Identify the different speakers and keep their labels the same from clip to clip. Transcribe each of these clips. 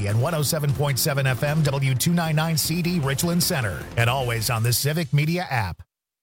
Speaker 1: KFMC and 107.7 FM W299CD Richland Center. And always on the Civic Media app.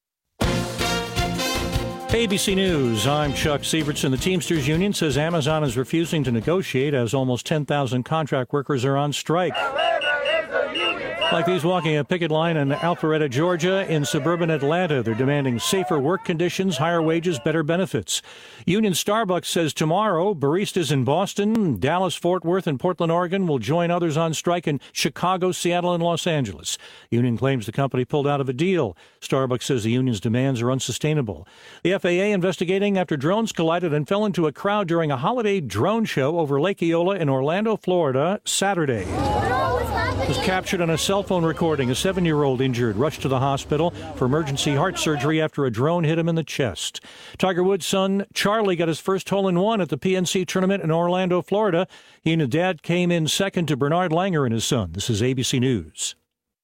Speaker 2: ABC News, I'm Chuck Sievertson. The Teamsters Union says Amazon is refusing to negotiate as almost 10,000 contract workers are on strike. Like these walking a picket line in Alpharetta, Georgia. In suburban Atlanta, they're demanding safer work conditions, higher wages, better benefits. Union Starbucks says tomorrow, baristas in Boston, Dallas, Fort Worth, and Portland, Oregon will join others on strike in Chicago, Seattle, and Los Angeles. Union claims the company pulled out of a deal. Starbucks says the union's demands are unsustainable. The FAA investigating after drones collided and fell into a crowd during a holiday drone show over Lake Eola in Orlando, Florida, Saturday. Was captured on a cell phone recording. A 7-year-old injured, rushed to the hospital for emergency heart surgery after a drone hit him in the chest. Tiger Woods' son Charlie got his first hole-in-one at the PNC tournament in Orlando, Florida. He and his dad came in second to Bernard Langer and his son. This is ABC News.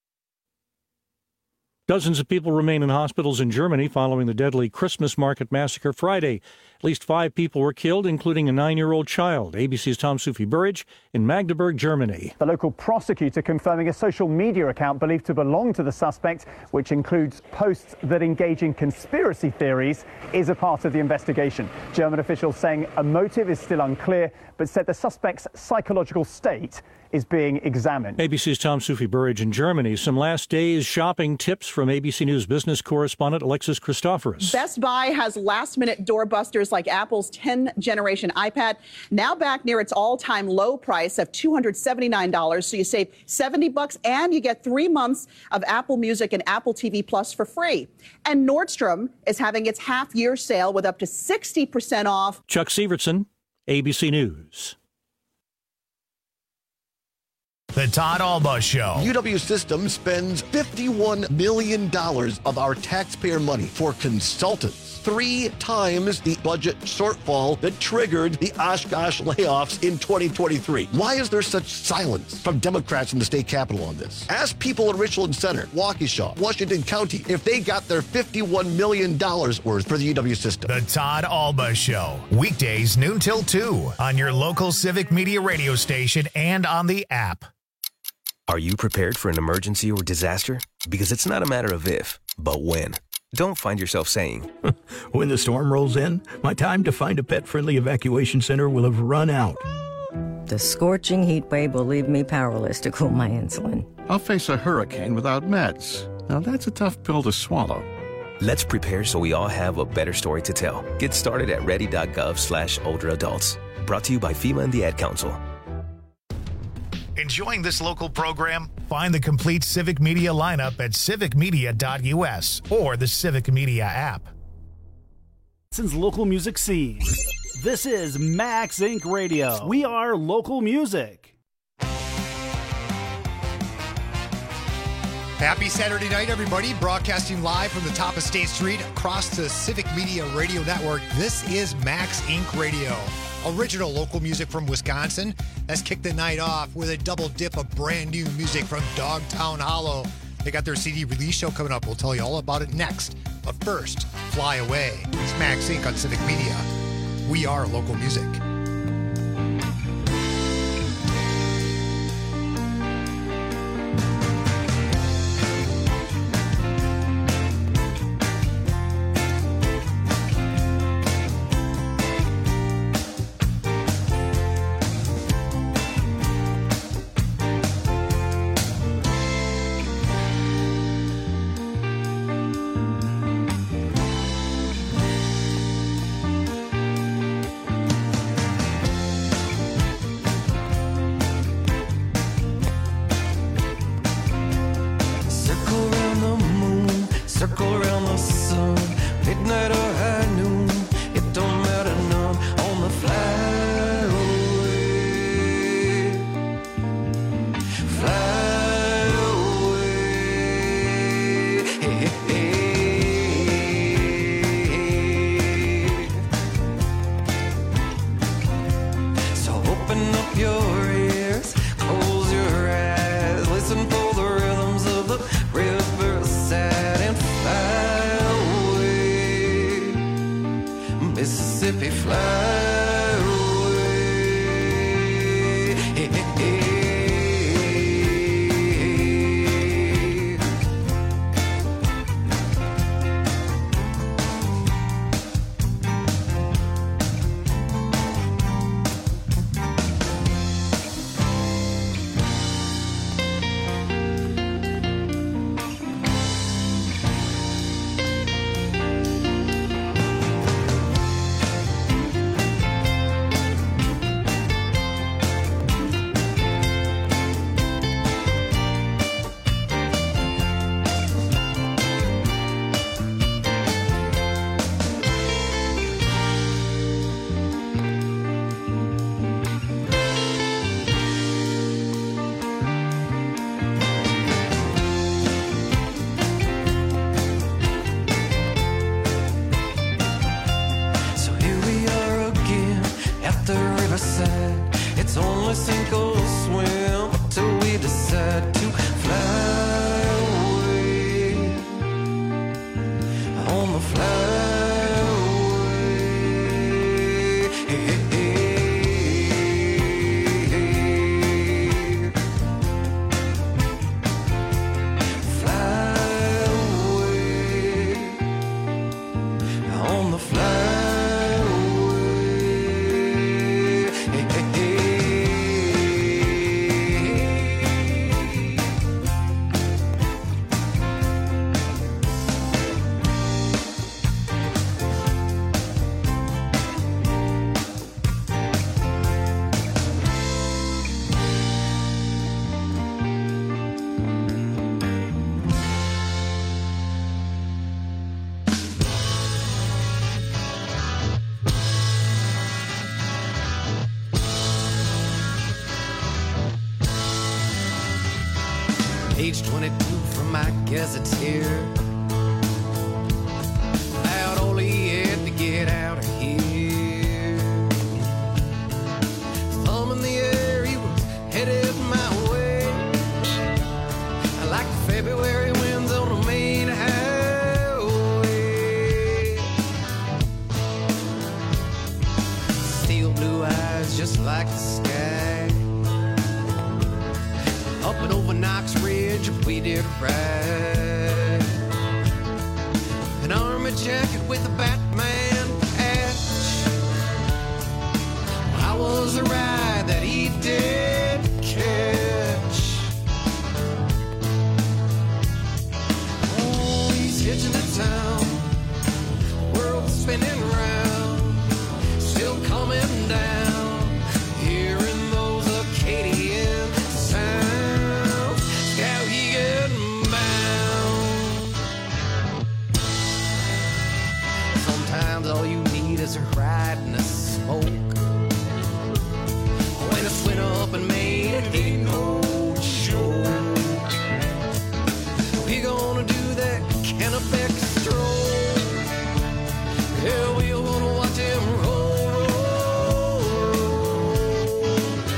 Speaker 2: Dozens of people remain in hospitals in Germany following the deadly Christmas market massacre Friday. At least 5 people were killed, including a 9-year-old child. ABC's Tom Sufi-Burridge in Magdeburg, Germany.
Speaker 3: The local prosecutor confirming a social media account believed to belong to the suspect, which includes posts that engage in conspiracy theories, is a part of the investigation. German officials saying a motive is still unclear, but said the suspect's psychological state is being examined.
Speaker 2: ABC's Tom Sufi-Burridge in Germany. Some last days shopping tips from ABC News business correspondent Alexis Christoforous.
Speaker 4: Best Buy has last-minute doorbusters like Apple's 10th-generation iPad, now back near its all-time low price of $279. So you save $70 and you get 3 months of Apple Music and Apple TV Plus for free. And Nordstrom is having its half-year sale with up to 60% off.
Speaker 2: Chuck Sievertson, ABC News.
Speaker 1: The Todd Alba Show.
Speaker 5: UW Systems spends $51 million of our taxpayer money for consultants. 3 times the budget shortfall that triggered the Oshkosh layoffs in 2023. Why is there such silence from Democrats in the state capitol on this? Ask people in Richland Center, Waukesha, Washington County, if they got their $51 million worth for the UW system.
Speaker 1: The Todd Alba Show. Weekdays noon till 2 on your local Civic Media radio station and on the app.
Speaker 6: Are you prepared for an emergency or disaster? Because it's not a matter of if, but when. Don't find yourself saying,
Speaker 7: when the storm rolls in, my time to find a pet-friendly evacuation center will have run out.
Speaker 8: The scorching heat wave will leave me powerless to cool my insulin.
Speaker 9: I'll face a hurricane without meds. Now that's a tough pill to swallow.
Speaker 6: Let's prepare so we all have a better story to tell. Get started at ready.gov/older adults. Brought to you by FEMA and the Ad Council.
Speaker 1: Enjoying this local program? Find the complete Civic Media lineup at civicmedia.us or the Civic Media app.
Speaker 10: Since local music scene. This is Max Inc. Radio. We are local music.
Speaker 11: Happy Saturday night, everybody. Broadcasting live from the top of State Street across the Civic Media Radio Network. This is Max Inc. Radio. Original local music from Wisconsin. Let's kick the night off with a double dip of brand new music from Dogtown Hollow. They got their CD release show coming up. We'll tell you all about it next. But first, Fly Away. It's Max Inc. on Civic Media. We are local music.
Speaker 12: Page 22 from my gazetteer. About all he had to get out of here. Thumb in the air, he was headed my way. I like the February winds on the main highway. Steel blue eyes just like the sky. Up and over Knox Ridge, we did ride. An army jacket with a Batman patch. I was a ride that he did catch. Oh, he's hitching to town. World spinning round. Still coming down. Hearing those Acadian sounds. Skowhegan bound. Sometimes all you need is a ride and a smoke. When it's winter up in Maine, it ain't no joke. We gonna do that Kennebec stroll. Yeah, we gonna watch him roll, roll, roll.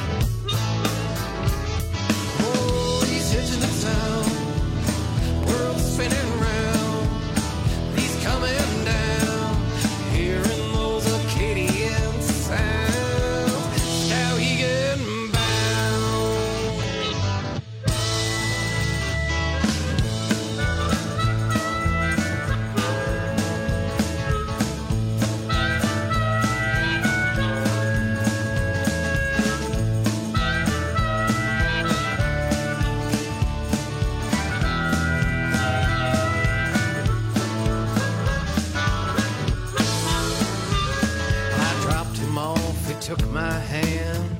Speaker 12: Oh, he's hitching to town. World spinning round. He's coming down. Hearing those Acadian sounds. How he getting bound. I dropped him off, he took my hand.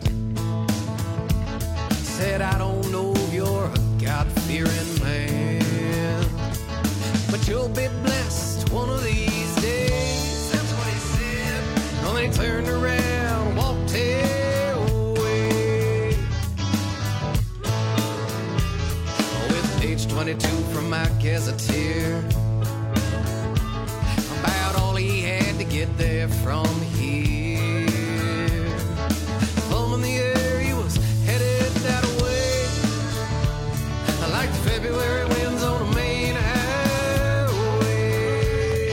Speaker 12: Said, I don't know if you're a God-fearing man, but you'll be blessed one of these days. That's what he said. And then he turned around and walked away. With page 22 from my gazetteer. About all he had to get there from here. Thumb in the air, he was headed that way. I like the February winds on the main highway.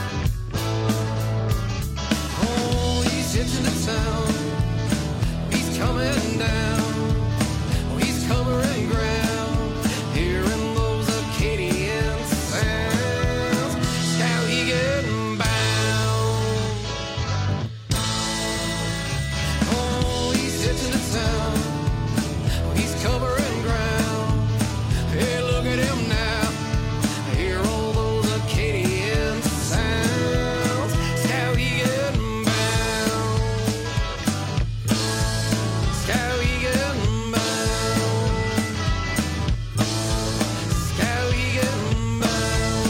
Speaker 12: Oh, he's hitching to town. He's coming down. Oh, he's covering ground. Hearing those Acadian sounds. How he getting bound. Oh, he's hitching to town. Oh, he's covering ground. Hey, look at him now. Hear all those Acadian sounds. How he getting bound. How he getting bound. How he getting bound.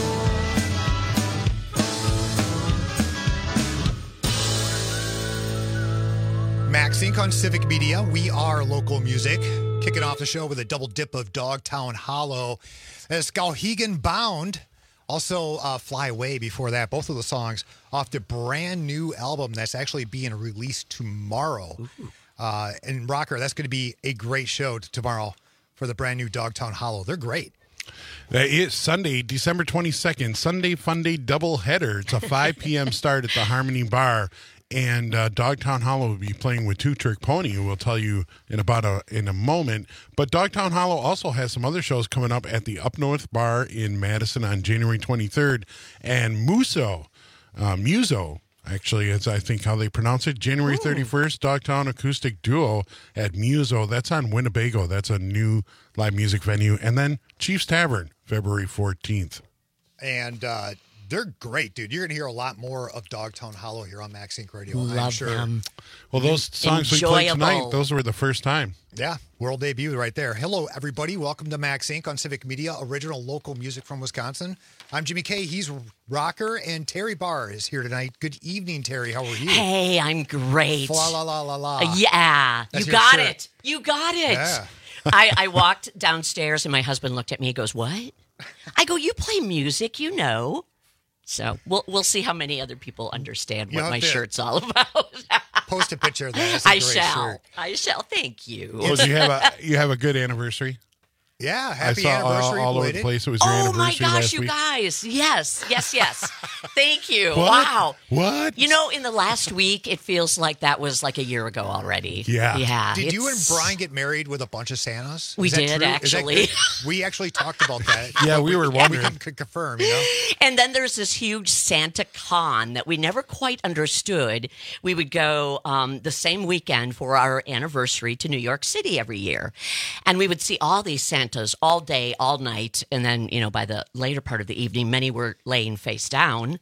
Speaker 11: Max Inc. on Civic Media. We are local music. Kicking off the show with a double dip of Dogtown Hollow. Skowhegan Bound. Also, Fly Away before that. Both of the songs off the brand new album that's actually being released tomorrow. And Rocker, that's going to be a great show tomorrow for the brand new Dogtown Hollow. They're great.
Speaker 13: That is Sunday, December 22nd, Sunday Fun Day doubleheader. It's a 5 p.m. start at the Harmony Bar. And Dogtown Hollow will be playing with Two Trick Pony, who we'll tell you in a moment. But Dogtown Hollow also has some other shows coming up at the Up North Bar in Madison on January 23rd. And Muso, actually, is I think how they pronounce it, January 31st, Dogtown Acoustic Duo at Muso. That's on Winnebago. That's a new live music venue. And then Chief's Tavern, February 14th.
Speaker 11: And they're great, dude. You're going to hear a lot more of Dogtown Hollow here on Max Inc. Radio. I'm
Speaker 14: Love
Speaker 11: sure.
Speaker 14: them.
Speaker 13: Well, those songs we played tonight, those were the first time.
Speaker 11: Yeah, world debut right there. Hello, everybody. Welcome to Max Inc. on Civic Media, original local music from Wisconsin. I'm Jimmy K. He's Rocker, and Terry Barr is here tonight. Good evening, Terry. How are you?
Speaker 14: Hey, I'm great.
Speaker 11: La la la la la.
Speaker 14: Yeah,
Speaker 11: That's
Speaker 14: you
Speaker 11: your
Speaker 14: got
Speaker 11: shirt.
Speaker 14: it. You got it.
Speaker 11: Yeah.
Speaker 14: I walked downstairs and my husband looked at me. He goes, "What?" I go, "You play music, you know." So we'll see how many other people understand what my shirt's all about.
Speaker 11: Post a picture of that. That's a great shirt.
Speaker 14: I shall. Thank you.
Speaker 13: Well, you have a good anniversary?
Speaker 11: Yeah,
Speaker 13: happy
Speaker 11: anniversary.
Speaker 13: All over the place. It was your anniversary last week.
Speaker 14: Oh my gosh, you guys. Yes. Thank you.
Speaker 13: What?
Speaker 14: Wow.
Speaker 13: What?
Speaker 14: You know, in the last week, it feels like that was like a year ago already.
Speaker 13: Yeah.
Speaker 11: Did you and Brian get married with a bunch of Santas?
Speaker 14: We did, actually.
Speaker 11: We actually talked about that.
Speaker 13: Yeah, we were wondering.
Speaker 11: We could confirm, you know?
Speaker 14: And then there's this huge Santa Con that we never quite understood. We would go the same weekend for our anniversary to New York City every year. And we would see all these Santas all day, all night. And then, you know, by the later part of the evening, many were laying face down.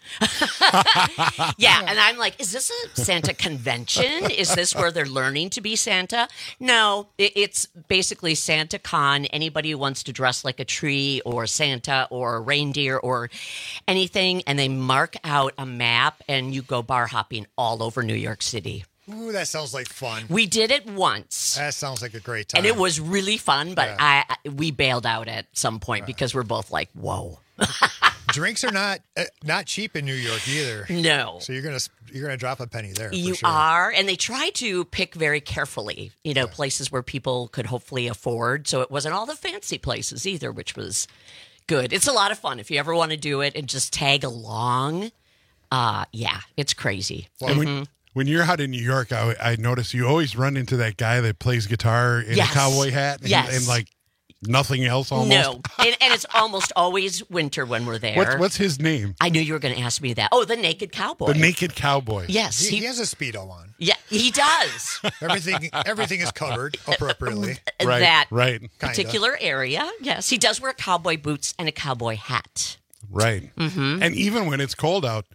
Speaker 14: Yeah. And I'm like, is this a Santa convention? Is this where they're learning to be Santa? No, it's basically Santa Con. Anybody who wants to dress like a tree or Santa or a reindeer or anything, and they mark out a map and you go bar hopping all over New York City.
Speaker 11: Ooh, that sounds like fun.
Speaker 14: We did it once.
Speaker 11: That sounds like a great time.
Speaker 14: And it was really fun, but we bailed out at some point because we're both like, whoa.
Speaker 11: Drinks are not cheap in New York either.
Speaker 14: No.
Speaker 11: So you're gonna drop a penny there.
Speaker 14: You
Speaker 11: for sure.
Speaker 14: are, and they try to pick very carefully, you know, places where people could hopefully afford. So it wasn't all the fancy places either, which was good. It's a lot of fun if you ever want to do it and just tag along. Yeah, it's crazy.
Speaker 13: And when you're out in New York, I notice you always run into that guy that plays guitar in a cowboy hat and like nothing else almost.
Speaker 14: No, and it's almost always winter when we're there.
Speaker 13: What's his name?
Speaker 14: I knew you were going to ask me that. Oh, the Naked Cowboy.
Speaker 13: The Naked Cowboy.
Speaker 14: Yes.
Speaker 11: He has a Speedo on.
Speaker 14: Yeah, he does.
Speaker 11: Everything is covered appropriately.
Speaker 14: That
Speaker 13: particular
Speaker 14: area, yes. He does wear cowboy boots and a cowboy hat.
Speaker 13: Right. Mm-hmm. And even when it's cold out,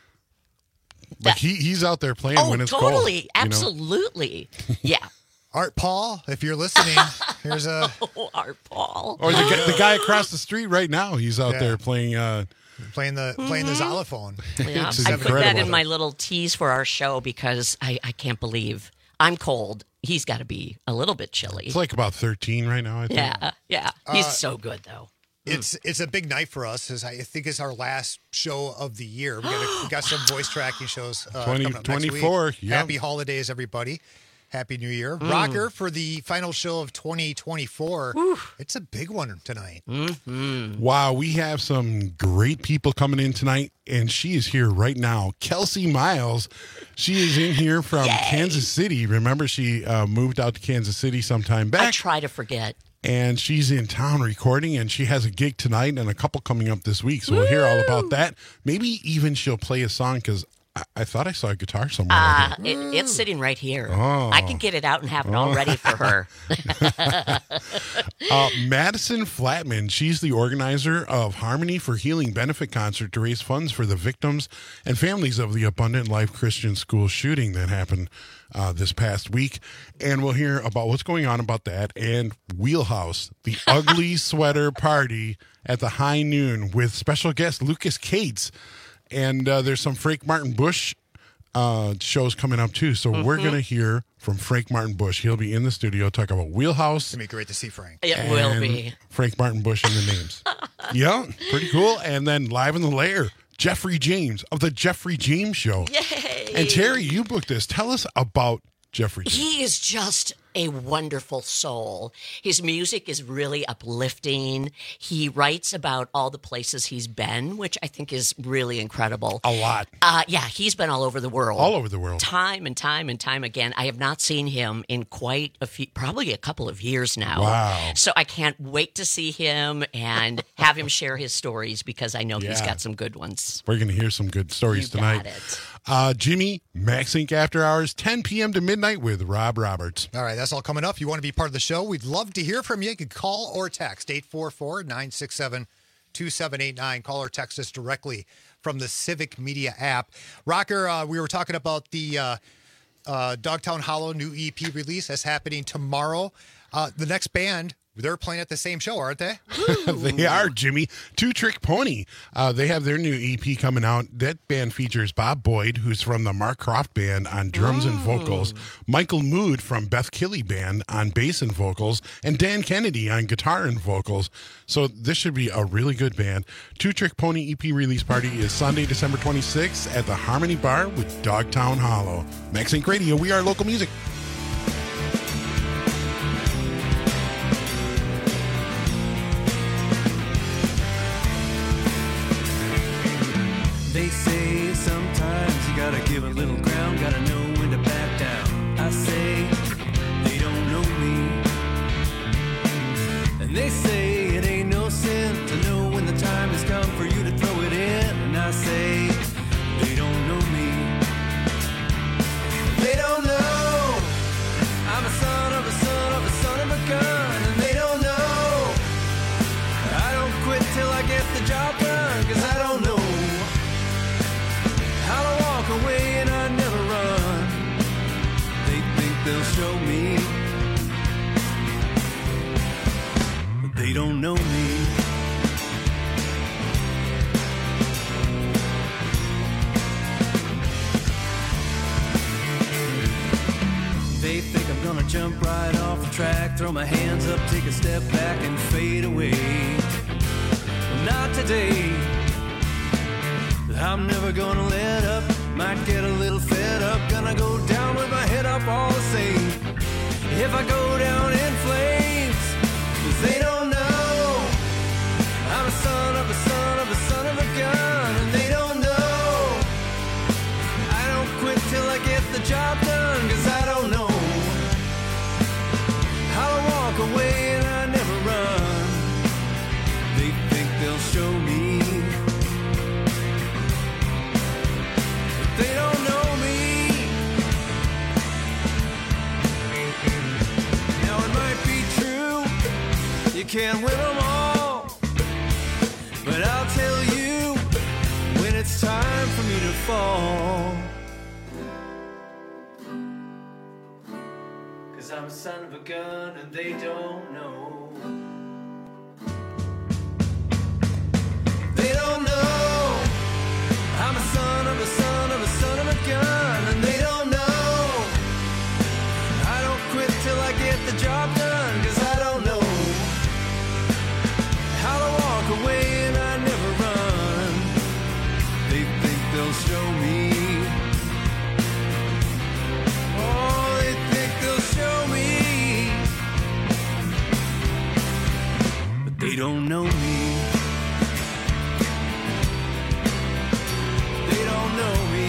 Speaker 13: like he's out there playing when it's cold.
Speaker 14: Oh, totally. Absolutely. Yeah.
Speaker 11: Art Paul, if you're listening, here's a...
Speaker 14: Art Paul.
Speaker 13: Or the guy across the street right now, he's out there playing...
Speaker 11: Playing the xylophone.
Speaker 14: Yeah. I put that in my little tease for our show because I can't believe I'm cold. He's got to be a little bit chilly.
Speaker 13: It's like about 13 right now, I think.
Speaker 14: Yeah. He's so good, though.
Speaker 11: It's a big night for us. I think it's our last show of the year. We got some voice tracking shows coming up
Speaker 13: 24.
Speaker 11: Next week.
Speaker 13: Yep.
Speaker 11: Happy holidays, everybody. Happy New Year. Rocker, for the final show of 2024. It's a big one tonight.
Speaker 14: Mm-hmm.
Speaker 13: Wow, we have some great people coming in tonight, and she is here right now. Kelsey Miles, she is in here from Kansas City. Remember, she moved out to Kansas City sometime back.
Speaker 14: I try to forget.
Speaker 13: And she's in town recording, and she has a gig tonight and a couple coming up this week. So we'll hear all about that. Maybe even she'll play a song because I thought I saw a guitar somewhere.
Speaker 14: It's sitting right here.
Speaker 13: Oh.
Speaker 14: I can get it out and have it all ready for her.
Speaker 13: Madison Flatman, she's the organizer of Harmony for Healing benefit concert to raise funds for the victims and families of the Abundant Life Christian School shooting that happened this past week. And we'll hear about what's going on about that. And Wheelhouse, the ugly sweater party at the High Noon with special guest Lucas Cates. And there's some Frank Martin Bush shows coming up, too. So we're going to hear from Frank Martin Bush. He'll be in the studio talking about Wheelhouse.
Speaker 11: It's going to be great to see Frank.
Speaker 14: It will be.
Speaker 13: Frank Martin Bush in the names. Yeah, pretty cool. And then live in the lair, Jeffrey James of The Jeffrey James Show.
Speaker 14: Yay!
Speaker 13: And Terry, you booked this. Tell us about Jeffrey James.
Speaker 14: He is just a wonderful soul. His music is really uplifting. He writes about all the places he's been, which I think is really incredible.
Speaker 13: A lot.
Speaker 14: Yeah, he's been all over the world.
Speaker 13: All over the world.
Speaker 14: Time and time and time again. I have not seen him in quite probably a couple of years now.
Speaker 13: Wow.
Speaker 14: So I can't wait to see him and have him share his stories because I know he's got some good ones.
Speaker 13: We're going to hear some good stories tonight. Jimmy, Max Inc. After Hours, 10 p.m. to midnight with Rob Roberts.
Speaker 11: All right, that's all coming up. If you want to be part of the show, we'd love to hear from you. You can call or text 844-967-2789. Call or text us directly from the Civic Media app. Rocker, we were talking about the Dogtown Hollow new EP release that's happening tomorrow. The next band They're playing at the same show, aren't they?
Speaker 13: They are, Jimmy. Two Trick Pony. They have their new EP coming out. That band features Bob Boyd, who's from the Mark Croft Band on drums and vocals, Michael Mood from Beth Killey Band on bass and vocals, and Dan Kennedy on guitar and vocals. So this should be a really good band. Two Trick Pony EP release party is Sunday, December 26th at the Harmony Bar with Dogtown Hollow. Max Inc. Radio, we are local music.
Speaker 12: They say sometimes you gotta give a little ground, gotta know when to back down. I say they don't know me, and they say it ain't no sin to know when the time has come for you to throw it in. And I say they don't know me, they don't know I'm a son of a son of a son of a gun, and they don't know I don't quit till I get the job done, 'cause I don't know how to walk away and I never run. They think they'll show me, but they don't know me. They think I'm gonna jump right off the track, throw my hands up, take a step back and fade away. Well, not today. I'm never gonna let up, might get a little fed up, gonna go down with my head up all the same. If I go down in flames, 'cause they don't know I'm a son of a son of a son of a gun, and they don't know I don't quit till I get the job done, 'cause I don't know how to walk away and I never run. They think they'll show me, they don't know me. Now it might be true, you can't win them all, but I'll tell you when it's time for me to fall. 'Cause I'm a son of a gun and they don't know. They don't know I'm a son of a son of a son of a gun, and they don't know I don't quit till I get the job done, 'cause I don't know how to walk away and I never run. They think they'll show me, oh, they think they'll show me, but they don't know me. They don't know me.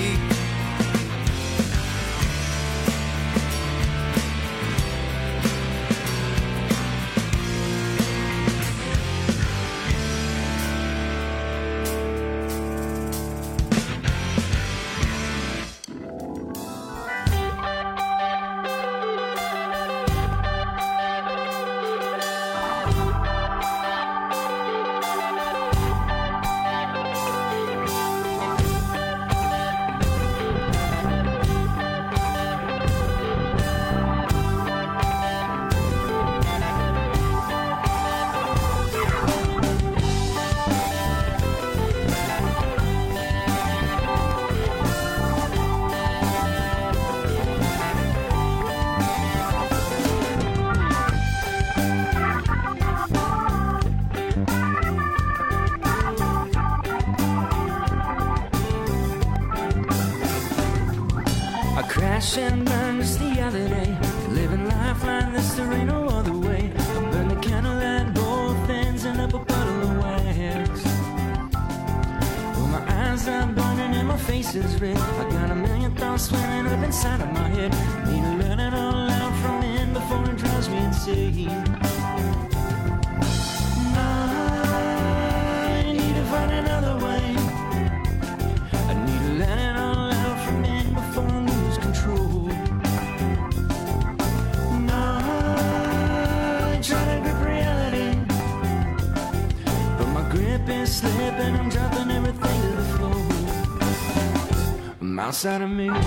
Speaker 15: Crash and burn just the other day. Living life like this, there ain't no other way. I burn the candle at both ends and up a puddle of wax. Well, my eyes are burning and my face is red. I got a million thoughts swimming up inside of my head. Need to learn it all out from in before it drives me insane. I need to find another way. I need to let it all out from in before I lose control. I try to grip reality, but my grip is slipping. I'm dropping everything to the floor. I'm outside of me.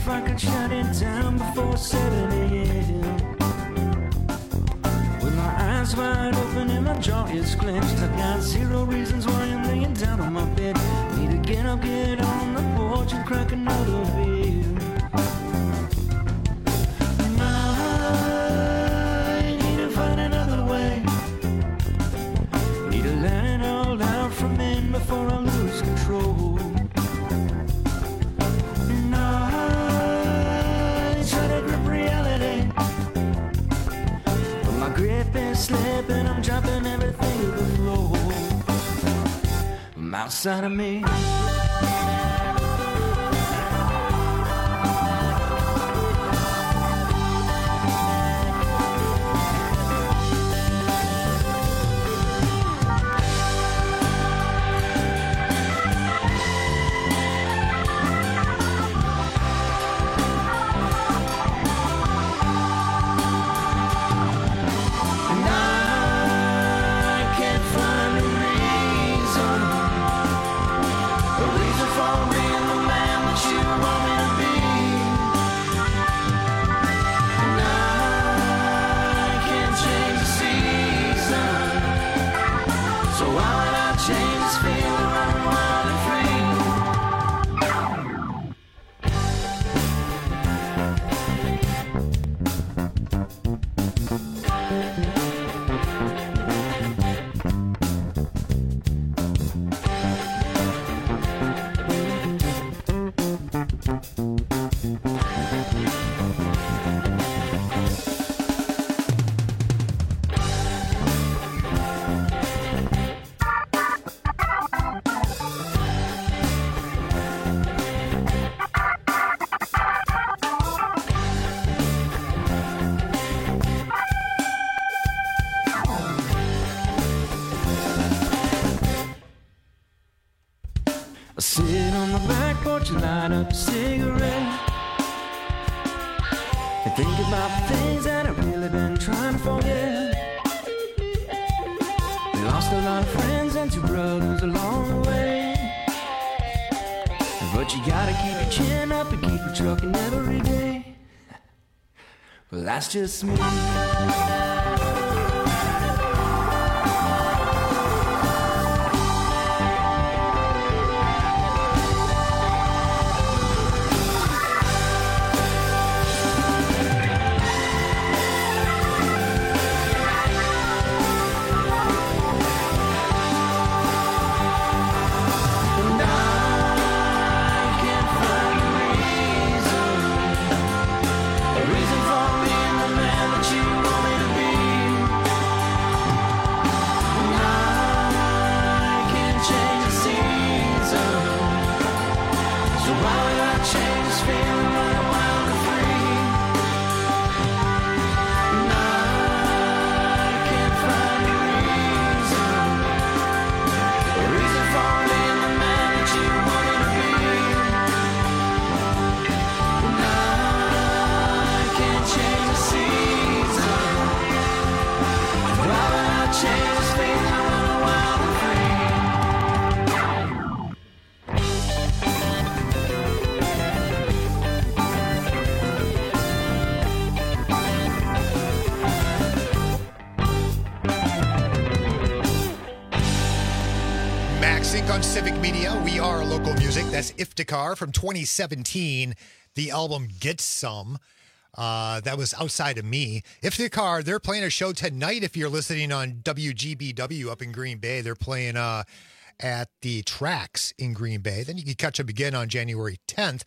Speaker 15: if I could shut it down before 7 a.m. With my eyes wide open and my jaw is clenched, I got 0 reasons why I'm laying down on my bed. Need to get up, get on the porch and crack another beer. I need to find another way. Need to let it all out from in before I lose control. And I try to grip reality, but my grip is slipping. I'm dropping everything to the floor. I'm outside of me. I sit on the back porch and light up a cigarette and think about the things that I've really been trying to forget. We lost a lot of friends and 2 brothers along the way, but you gotta keep your chin up and keep your trucking every day. Well, that's just me.
Speaker 11: On Civic Media, we are local music. That's Iftikhar from 2017. The album Get Some. That was Outside of Me. Iftikhar, they're playing a show tonight. If you're listening on WGBW up in Green Bay, they're playing at the Tracks in Green Bay. Then you can catch them again on January 10th.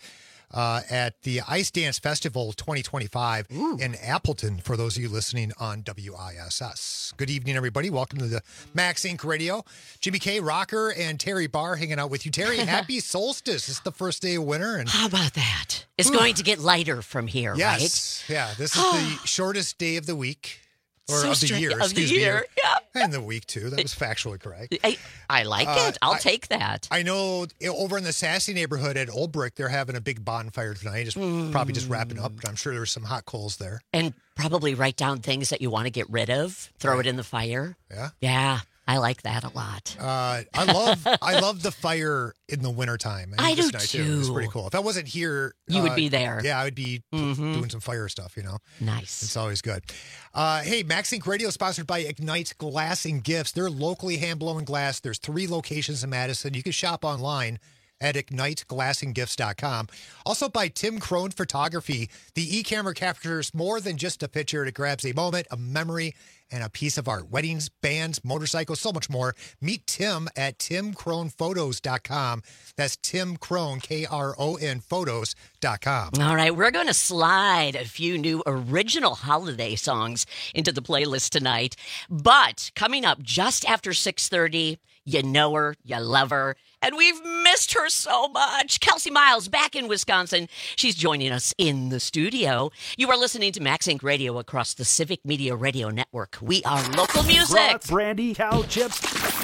Speaker 11: At the Ice Dance Festival 2025 in Appleton, for those of you listening on WISS. Good evening, everybody. Welcome to the Max Inc. Radio. Jimmy K. Rocker and Terry Barr hanging out with you. Terry, happy solstice. It's the first day of winter. And
Speaker 14: how about that? It's going to get lighter from here,
Speaker 11: yes.
Speaker 14: right?
Speaker 11: Yeah, this is the shortest day of the week. Or
Speaker 14: so
Speaker 11: of the year,
Speaker 14: of the year. Yeah.
Speaker 11: And the week, too. That was factually correct.
Speaker 14: I like it. I'll take that.
Speaker 11: I know over in the Sassy neighborhood at Old Brick, they're having a big bonfire tonight. It's probably just wrapping up, but I'm sure there's some hot coals there.
Speaker 14: And probably write down things that you want to get rid of. Throw it in the fire.
Speaker 11: Yeah?
Speaker 14: Yeah. I like that a lot.
Speaker 11: I love the fire in the wintertime.
Speaker 14: I do
Speaker 11: too.
Speaker 14: too.
Speaker 11: It's pretty cool. If I wasn't here,
Speaker 14: You would be there.
Speaker 11: Yeah, I would be doing some fire stuff.
Speaker 14: Nice.
Speaker 11: It's always good. Hey, Max Inc. Radio is sponsored by Ignite Glass and Gifts. They're locally hand-blown glass. There's 3 locations in Madison. You can shop online at IgniteGlassandGifts.com. Also by Tim Crone Photography. The e-camera captures more than just a picture. It grabs a moment, a memory, and a piece of art. Weddings, bands, motorcycles, so much more. Meet Tim at TimCronePhotos.com. That's Tim Crone, Kron, Photos.com.
Speaker 14: All right, we're going to slide a few new original holiday songs into the playlist tonight. But coming up just after 6:30, you know her, you love her, and we've missed her so much. Kelsey Miles back in Wisconsin. She's joining us in the studio. You are listening to Max Inc. Radio across the Civic Media Radio Network. We are local music.
Speaker 10: Brats, brandy, cow chips,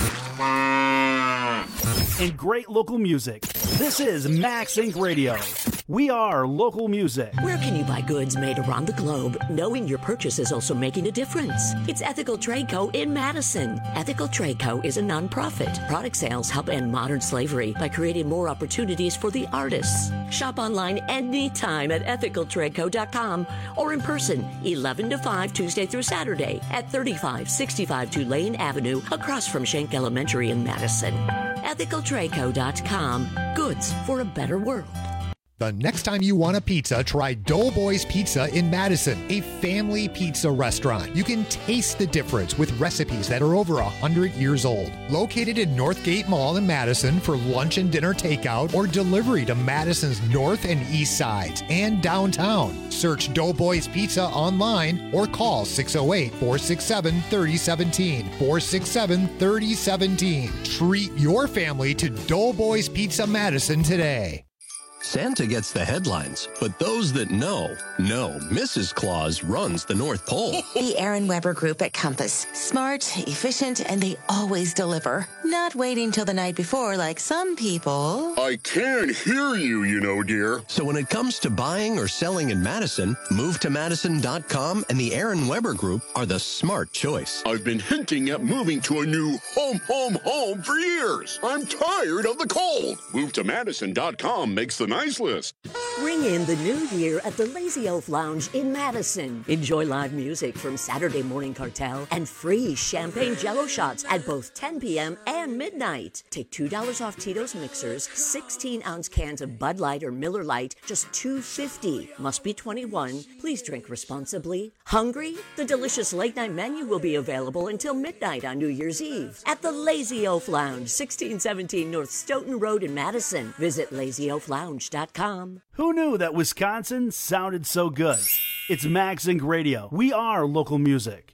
Speaker 10: and great local music. This is Max Inc. Radio. We are local music.
Speaker 16: Where can you buy goods made around the globe, knowing your purchase is also making a difference? It's Ethical Trade Co. in Madison. Ethical Trade Co. is a nonprofit. Product sales help end modern slavery by creating more opportunities for the artists. Shop online anytime at ethicaltradeco.com or in person 11 to 5 Tuesday through Saturday at 3565 Tulane Avenue across from Schenck Elementary in Madison. ethicaltradeco.com. Goods for a better world.
Speaker 11: The next time you want a pizza, try Doughboys Pizza in Madison, a family pizza restaurant. You can taste the difference with recipes that are over 100 years old. Located in Northgate Mall in Madison for lunch and dinner takeout or delivery to Madison's north and east sides and downtown. Search Doughboys Pizza online or call 608-467-3017. 467-3017. Treat your family to Doughboys Pizza Madison today.
Speaker 17: Santa gets the headlines, but those that know Mrs. Claus runs the North Pole.
Speaker 18: The Aaron Weber Group at Compass. Smart, efficient, and they always deliver. Not waiting till the night before like some people.
Speaker 17: I can't hear you, dear. So when it comes to buying or selling in Madison, move to Madison.com and the Aaron Weber Group are the smart choice.
Speaker 19: I've been hinting at moving to a new home for years. I'm tired of the cold. Move to Madison.com makes the nice list.
Speaker 16: Ring in the new year at the Lazy Oaf Lounge in Madison. Enjoy live music from Saturday Morning Cartel and free champagne jello shots at both 10 p.m. and midnight. Take $2 off Tito's mixers, 16-ounce cans of Bud Light or Miller Lite, just $2.50. Must be 21. Please drink responsibly. Hungry? The delicious late-night menu will be available until midnight on New Year's Eve at the Lazy Oaf Lounge, 1617 North Stoughton Road in Madison. Visit LazyOafLounge.com.
Speaker 10: Who knew that Wisconsin sounded so good? It's Max Inc. Radio. We are local music.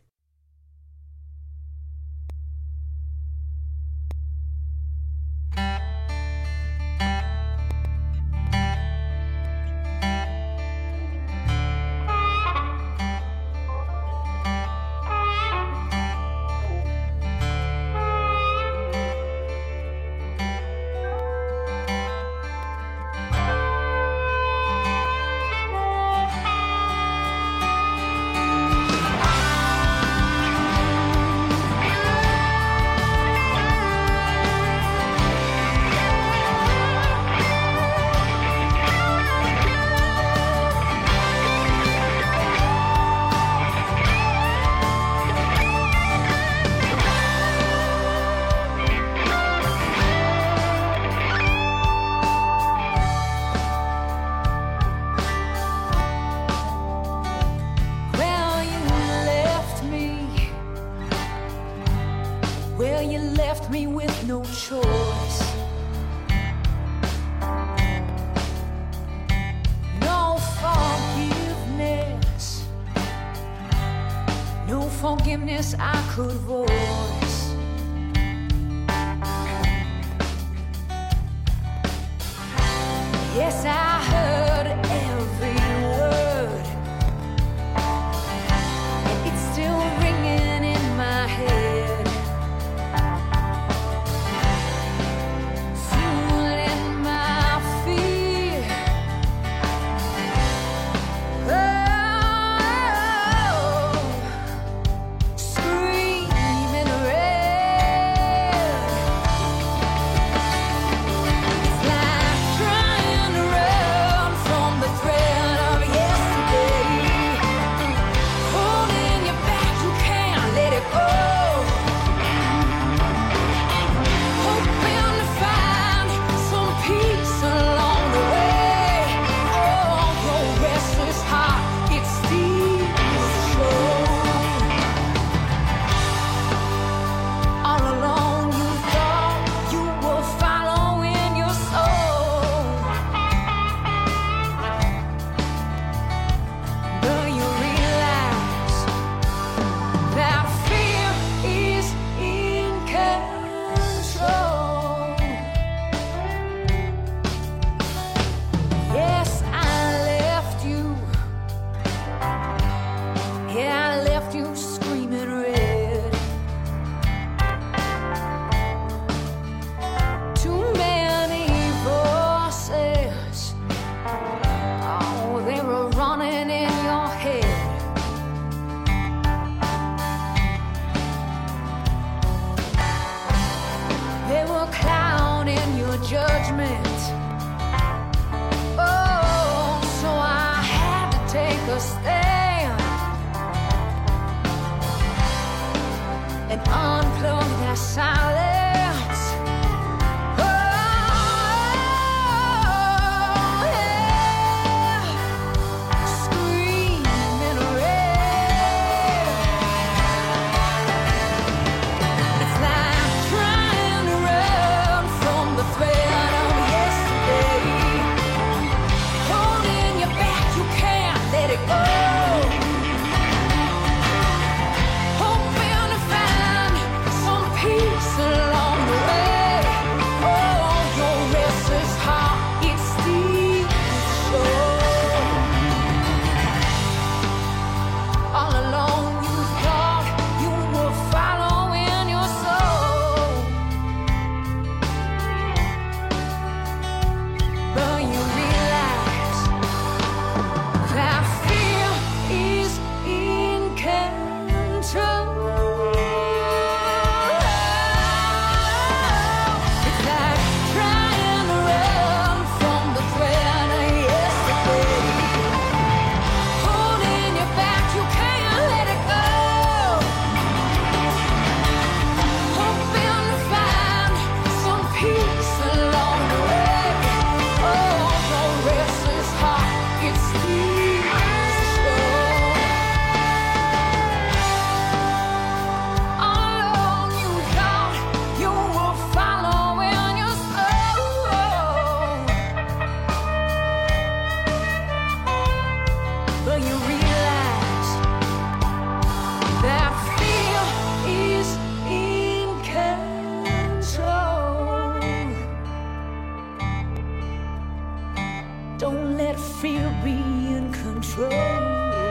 Speaker 15: Forgiveness I could voice. Yes, I heard every word, and it's still ringing in my head, fueling my fear. Oh, screaming judgment. Oh, so I had to take a stand and unplug that silence. Don't let fear be in control.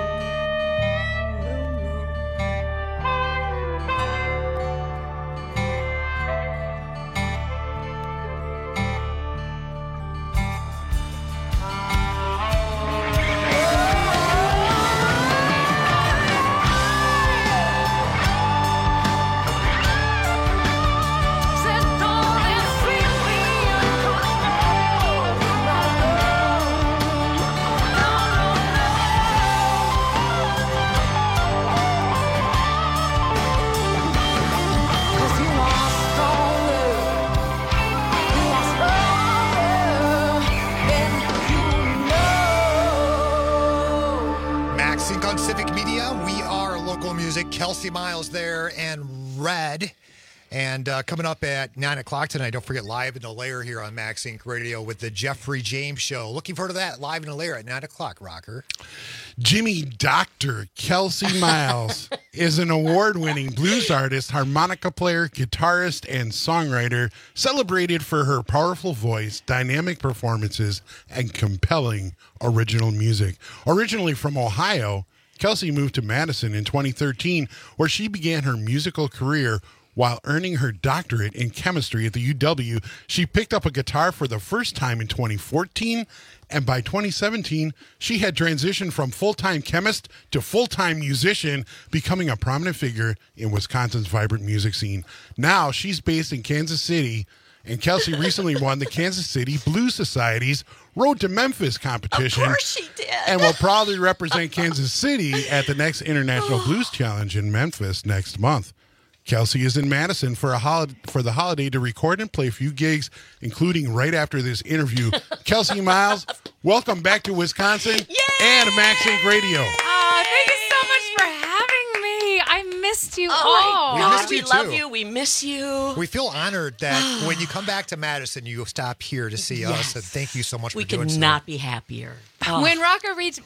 Speaker 11: Kelsey Miles there and Red. And coming up at 9 o'clock tonight, don't forget Live in the Lair here on Max Inc. Radio with the Jeffrey James Show. Looking forward to that, Live in the Lair at 9 o'clock, Rocker.
Speaker 13: Jimmy Dr. Kelsey Miles is an award-winning blues artist, harmonica player, guitarist, and songwriter, celebrated for her powerful voice, dynamic performances, and compelling original music. Originally from Ohio, Kelsey moved to Madison in 2013, where she began her musical career while earning her doctorate in chemistry at the UW. She picked up a guitar for the first time in 2014, and by 2017, she had transitioned from full-time chemist to full-time musician, becoming a prominent figure in Wisconsin's vibrant music scene. Now, she's based in Kansas City, and Kelsey recently won the Kansas City Blues Society's Road to Memphis competition.
Speaker 14: Of course she did.
Speaker 13: And will proudly represent Kansas City at the next International Blues Challenge in Memphis next month. Kelsey is in Madison for the holiday to record and play a few gigs, including right after this interview. Kelsey Miles, welcome back to Wisconsin and Max Inc. Radio.
Speaker 20: Oh, thank you so much for having me. I missed you all.
Speaker 14: Oh, my God, we
Speaker 11: too.
Speaker 14: love you. We miss you.
Speaker 11: We feel honored that when you come back to Madison, you stop here to see us. And thank you so much for doing so.
Speaker 14: We could not be happier. Oh.
Speaker 20: When Rocker reached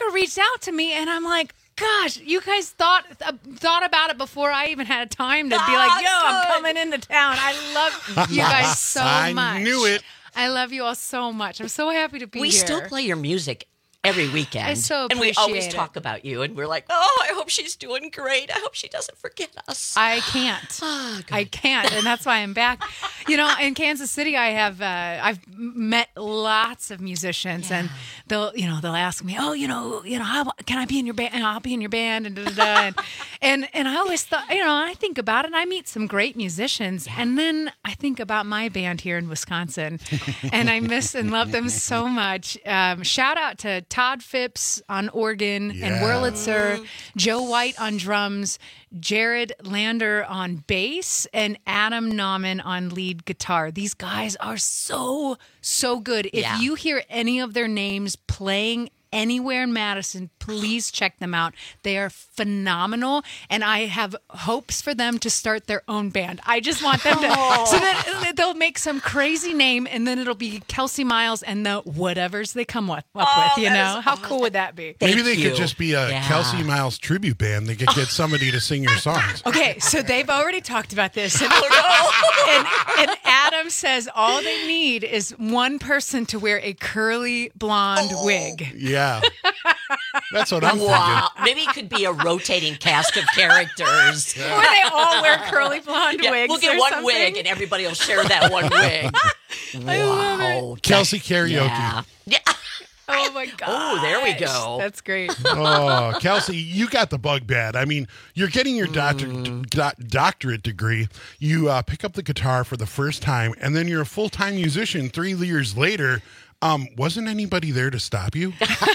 Speaker 20: out to me, and I'm like, gosh, you guys thought about it before I even had time to be like, yo, I'm coming into town. I love you guys so much.
Speaker 13: I knew it.
Speaker 20: I love you all so much. I'm so happy to be here.
Speaker 14: We still play your music every weekend.
Speaker 20: I so
Speaker 14: and we
Speaker 20: appreciate
Speaker 14: always
Speaker 20: it.
Speaker 14: talk about you, and we're like, oh, I hope she's doing great. I hope she doesn't forget us.
Speaker 20: I can't. I can't, and that's why I'm back. You know, in Kansas City, I've met lots of musicians, and they'll ask me, oh, how can I be in your band? And I'll be in your band, and and I always thought, I think about it. And I meet some great musicians, and then I think about my band here in Wisconsin, and I miss and love them so much. Shout out to Todd Phipps on organ and Wurlitzer, Joe White on drums, Jared Lander on bass, and Adam Nauman on lead guitar. These guys are so good. If you hear any of their names playing anywhere in Madison, please check them out. They are phenomenal, and I have hopes for them to start their own band. I just want them to, so that they'll make some crazy name, and then it'll be Kelsey Miles and the whatevers they come up with. How cool would that be?
Speaker 13: Maybe they could just be a Kelsey Miles tribute band. They could get somebody to sing your songs.
Speaker 20: Okay, so they've already talked about this. And, and Adam says all they need is one person to wear a curly blonde wig.
Speaker 13: Yeah. That's what I'm
Speaker 14: Wow.
Speaker 13: thinking.
Speaker 14: Maybe it could be a rotating cast of characters.
Speaker 20: Where they all wear curly blonde wigs.
Speaker 14: We'll get
Speaker 20: or
Speaker 14: one
Speaker 20: something.
Speaker 14: wig, and everybody will share that one wig.
Speaker 20: I love it.
Speaker 13: Kelsey karaoke.
Speaker 14: Yeah.
Speaker 20: Oh my god.
Speaker 14: Oh, there we go.
Speaker 20: That's great.
Speaker 13: Oh, Kelsey, you got the bug bad. I mean, you're getting your doctorate degree. You pick up the guitar for the first time, and then you're a full-time musician 3 years later. Wasn't anybody there to stop you?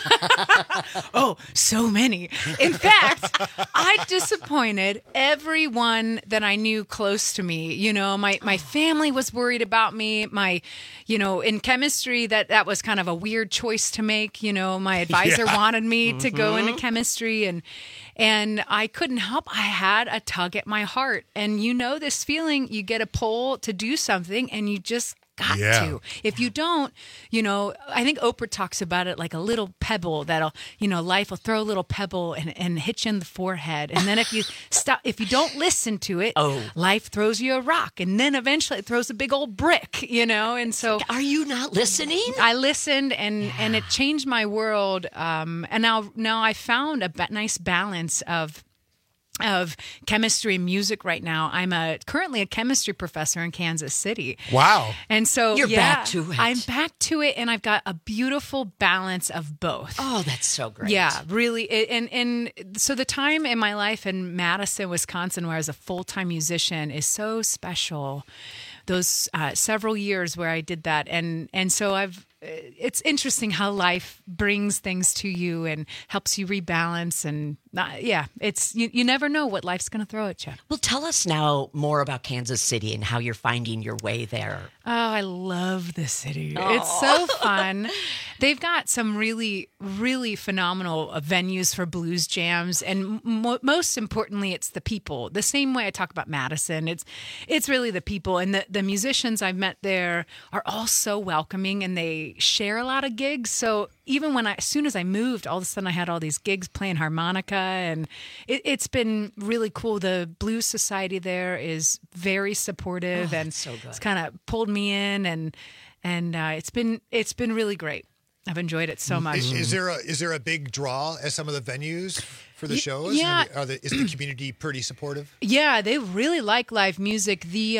Speaker 20: Oh, so many. In fact, I disappointed everyone that I knew close to me. You know, my family was worried about me. In chemistry, that was kind of a weird choice to make. You know, my advisor wanted me to go into chemistry, and I couldn't help. I had a tug at my heart. And this feeling, you get a pull to do something, and you just got to. If you don't, I think Oprah talks about it like a little pebble that'll, life will throw a little pebble and hit you in the forehead. And then if you don't listen to it, life throws you a rock. And then eventually it throws a big old brick, And so.
Speaker 14: Are you not listening?
Speaker 20: I listened and it changed my world. And now I found a nice balance of chemistry and music right now. I'm currently a chemistry professor in Kansas City.
Speaker 13: Wow.
Speaker 20: And so
Speaker 14: You're back to it.
Speaker 20: I'm back to it, and I've got a beautiful balance of both.
Speaker 14: Oh, that's so great.
Speaker 20: Yeah, really. And so the time in my life in Madison, Wisconsin, where I was a full-time musician is so special. Those several years where I did that. And so it's interesting how life brings things to you and helps you rebalance. And it's you never know what life's going to throw at you.
Speaker 14: Well, tell us now more about Kansas City and how you're finding your way there.
Speaker 20: Oh, I love the city.
Speaker 14: Oh.
Speaker 20: It's so fun. They've got some really, really phenomenal venues for blues jams. And most importantly, it's the people. The same way I talk about Madison, it's really the people. And the musicians I've met there are all so welcoming, and they share a lot of gigs. So even as soon as I moved, all of a sudden I had all these gigs playing harmonica, and it's been really cool. The Blues Society there is very supportive, and
Speaker 14: so good.
Speaker 20: It's kind of pulled me in, and it's been really great. I've enjoyed it so much.
Speaker 11: Is there a big draw at some of the venues for the shows?
Speaker 20: Yeah.
Speaker 11: Is the community pretty supportive?
Speaker 20: Yeah, they really like live music. The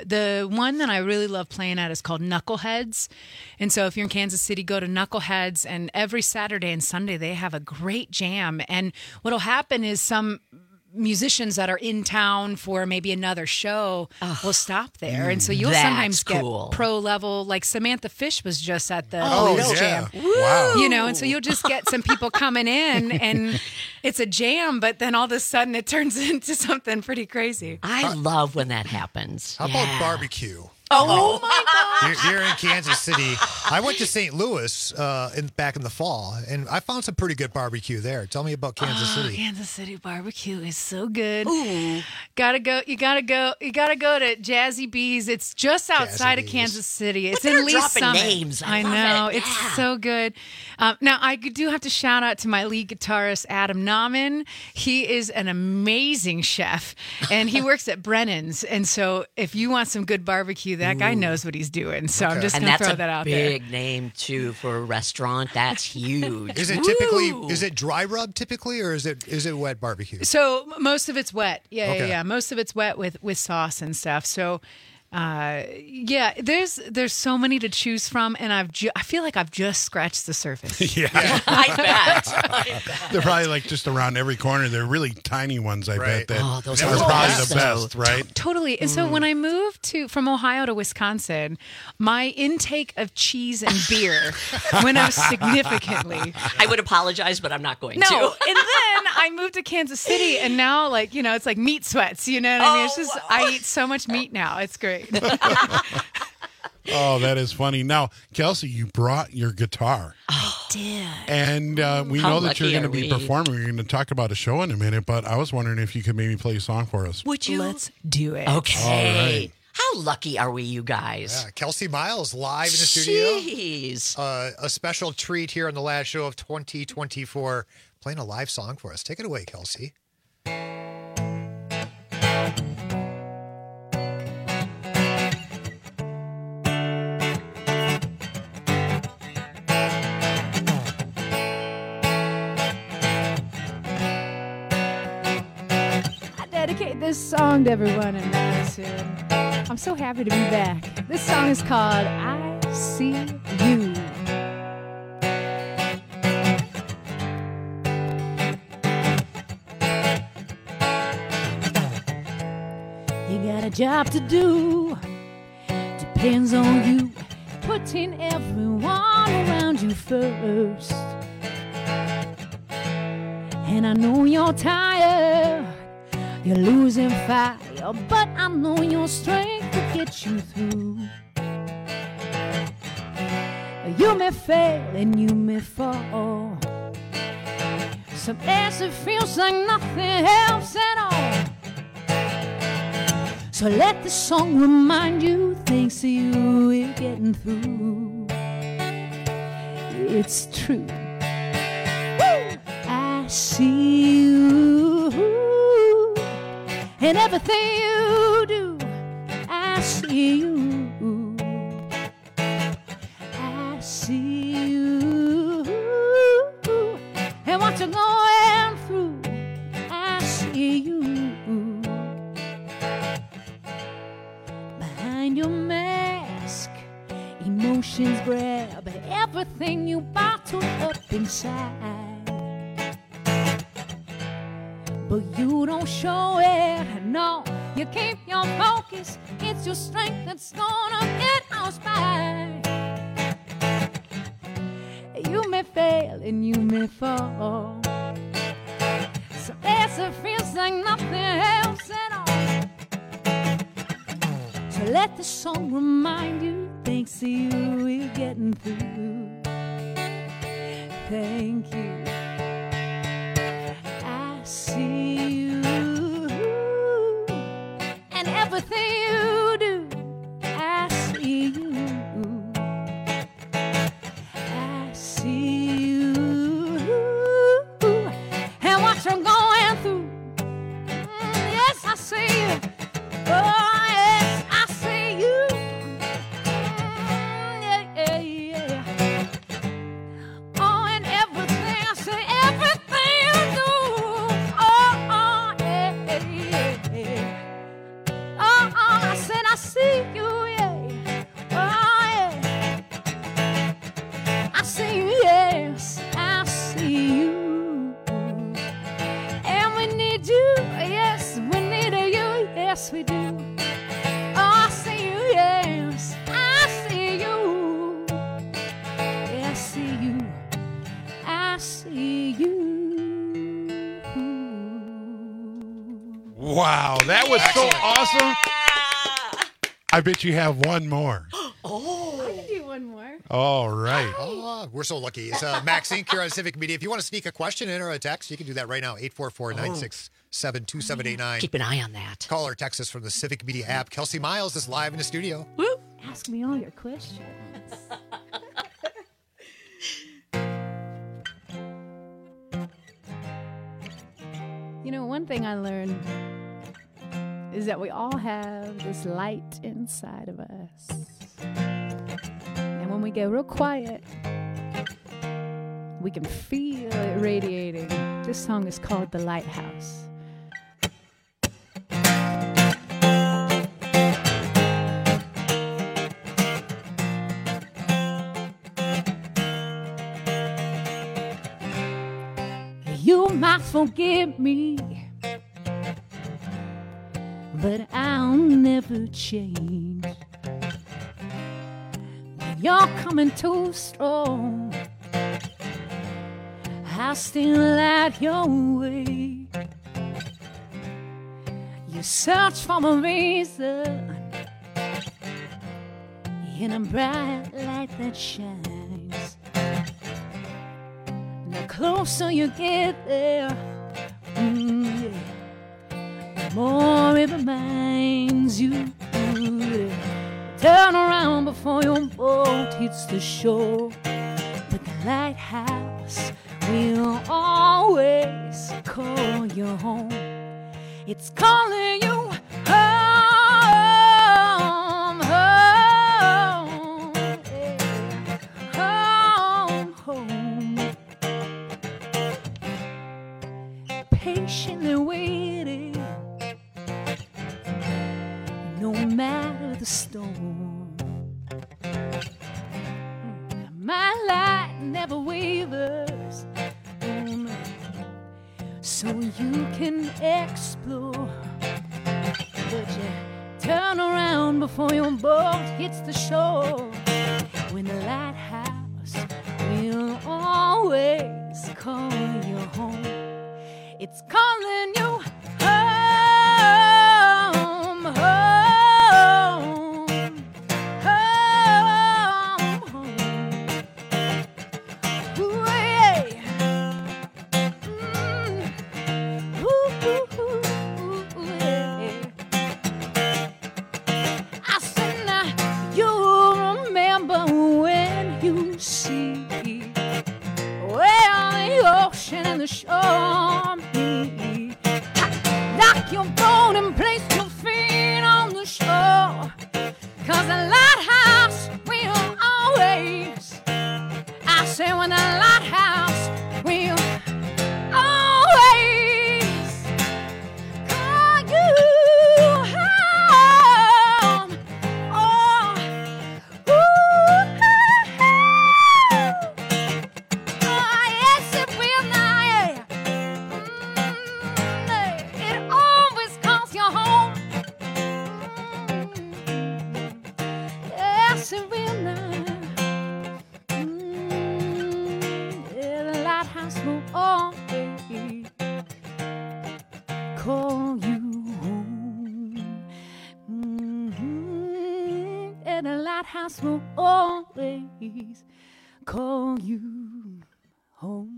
Speaker 20: one that I really love playing at is called Knuckleheads. And so if you're in Kansas City, go to Knuckleheads, and every Saturday and Sunday they have a great jam. And what'll happen is some musicians that are in town for maybe another show will stop there, and so you'll sometimes get pro level. Like Samantha Fish was just at the Blues Jam.
Speaker 13: Wow.
Speaker 20: And so you'll just get some people coming in, and it's a jam, but then all of a sudden it turns into something pretty crazy.
Speaker 14: I love when that happens.
Speaker 11: How about barbecue?
Speaker 20: Oh my God!
Speaker 11: You're in Kansas City. I went to St. Louis back in the fall, and I found some pretty good barbecue there. Tell me about Kansas City.
Speaker 20: Kansas City barbecue is so good.
Speaker 14: Ooh.
Speaker 20: Gotta go to Jazzy Bees. It's just outside of Kansas City. It's in Lee
Speaker 14: dropping
Speaker 20: Summit.
Speaker 14: names.
Speaker 20: I
Speaker 14: love
Speaker 20: know.
Speaker 14: it.
Speaker 20: It's so good. Now, I do have to shout out to my lead guitarist, Adam Nauman. He is an amazing chef, and he works at Brennan's. And so if you want some good barbecue, that guy knows what he's doing. So I'm just
Speaker 14: and
Speaker 20: going to
Speaker 14: that's
Speaker 20: throw
Speaker 14: a
Speaker 20: that out there.
Speaker 14: big name too for a restaurant. That's huge.
Speaker 11: Is it typically? Is it dry rub typically, or is it wet barbecue?
Speaker 20: So most of it's wet.
Speaker 11: Okay.
Speaker 20: Yeah. Most of it's wet with sauce and stuff. So, there's so many to choose from, and I feel like I've just scratched the surface.
Speaker 13: Yeah.
Speaker 14: I bet.
Speaker 13: They're probably like just around every corner. They're really tiny ones, I bet. That
Speaker 14: those
Speaker 13: are
Speaker 14: are the
Speaker 13: probably
Speaker 14: best,
Speaker 13: the best, right?
Speaker 20: Totally. And so when I moved from Ohio to Wisconsin, my intake of cheese and beer went up significantly.
Speaker 14: I would apologize, but I'm not going
Speaker 20: No,
Speaker 14: to.
Speaker 20: and then I moved to Kansas City, and now, it's like meat sweats. You know what I mean? It's just I eat so much meat now. It's great.
Speaker 13: Oh, that is funny. Now, Kelsey, you brought your guitar.
Speaker 20: I did.
Speaker 13: And we
Speaker 14: How
Speaker 13: know that you're
Speaker 14: lucky
Speaker 13: going to
Speaker 14: are
Speaker 13: be
Speaker 14: we?
Speaker 13: performing. We're going to talk about a show in a minute, but I was wondering if you could maybe play a song for us.
Speaker 14: Would you?
Speaker 20: Let's do it.
Speaker 14: Okay.
Speaker 13: All right.
Speaker 14: How lucky are we, you guys?
Speaker 11: Yeah, Kelsey Miles live in the studio.
Speaker 14: Jeez.
Speaker 11: A special treat here on the last show of 2024, playing a live song for us. Take it away, Kelsey.
Speaker 21: Dedicate this song to everyone in Madison. I'm so happy to be back. This song is called I See You. You got a job to do, depends on you, putting everyone around you first. And I know you're tired, you're losing fire, but I know your strength will get you through. You may fail and you may fall. Some days it feels like nothing helps at all. So let the song remind you, thanks to you, we're getting through. It's true. Woo! I see you. And everything you do, I see you. I see you. And what you're going through, I see you. Behind your mask, emotions grab everything you bottled up inside. But you don't show it, no, you keep your focus. It's your strength that's gonna get us by. You may fail and you may fall. Some days it feels like nothing else at all. So let the song remind you, thanks to you, we're getting through. Thank you. I see you, and everything you do, I see you. I see you, and what you're going through. Yes, I see you. Oh, yes, I see you. Yeah, yeah, yeah. Oh, and everything, I say everything you do. Oh, yeah, yeah. Oh, I said I see you, yeah. Oh, yeah. I see you, yes, I see you. And we need you, yes, we need you, yes, we do. Oh, I see you, yes, I see you. Yeah, I see you. I see you.
Speaker 13: Wow, that was so awesome. I bet you have one more.
Speaker 21: I can do one more.
Speaker 13: All right.
Speaker 11: Oh, we're so lucky. It's Max Inc. here on Civic Media. If you want to sneak a question in or a text, you can do that right now. 844-967-2789.
Speaker 14: Keep an eye on that.
Speaker 11: Call or text us from the Civic Media app. Kelsey Miles is live in the studio.
Speaker 21: Ask me all your questions. You know, one thing I learned is that we all have this light inside of us. And when we get real quiet, we can feel it radiating. This song is called The Lighthouse. You might forgive me, but I'll never change. When you're coming too strong, I'll still out your way. You search for a reason in a bright light that shines. The closer you get there, the more it reminds you. Turn around before your boat hits the shore. But the lighthouse will always call you home. It's calling you home, home, yeah. Home, home. Patiently waiting, no matter the storm. My light never wavers, so you can explore. But you turn around before your boat hits the shore. When the lighthouse will always call you home. It's calling you home, home, home, home. Ooh, yeah. Ooh, ooh, ooh, yeah. I said now you remember when you see well the ocean and the shore meet. Lock your boat and place your feet on the shore, 'cause the lighthouse will always, I say when the lighthouse will always call you home. Oh, ooh, oh, yes it will now, yeah. It always calls you home. Yes it will now. Yeah, the lighthouse will always call you home. And the lighthouse will always call you home.